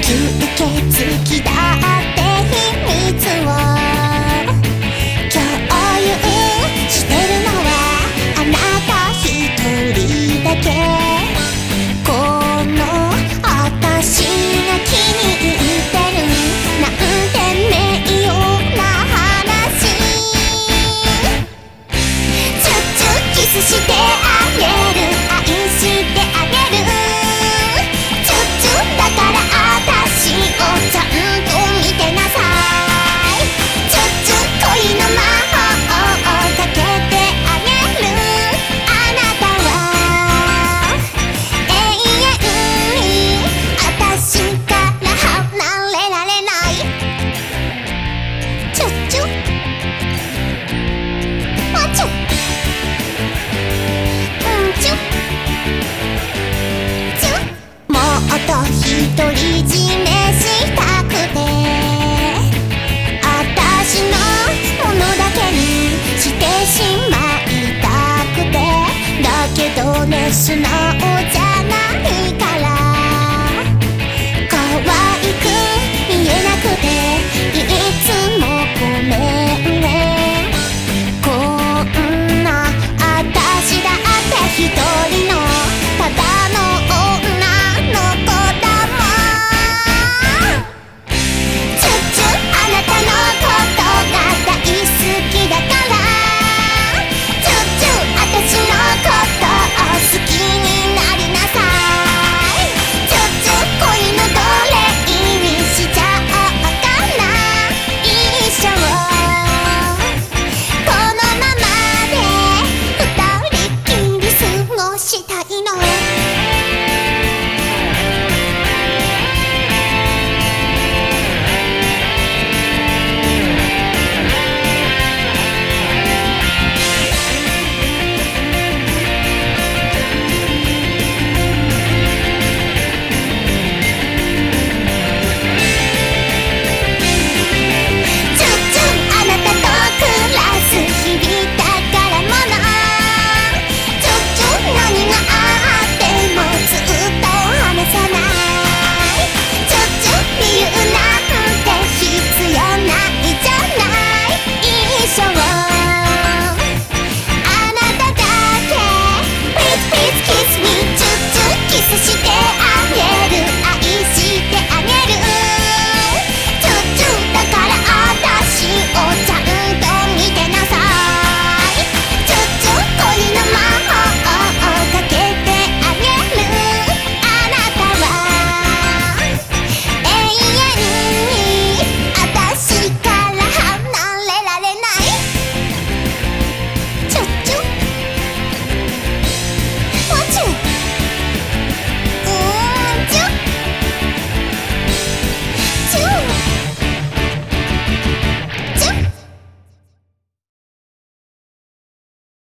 吸血鬼だって秘密を共有してるのはあなた一人だけ。この私が気に入ってるなんて名誉な話。チュッチュッキスしてあげる、愛してあげる。チュッチュッだから私をちゃんと見てなさい。チュッチュッ恋の魔法をかけてあげる。あなたは永遠に私から離れられない。チュッチュッあちゅチュッチュッもっと独り占めしたくて私のものだけにしてしまいたくて。だけどね素直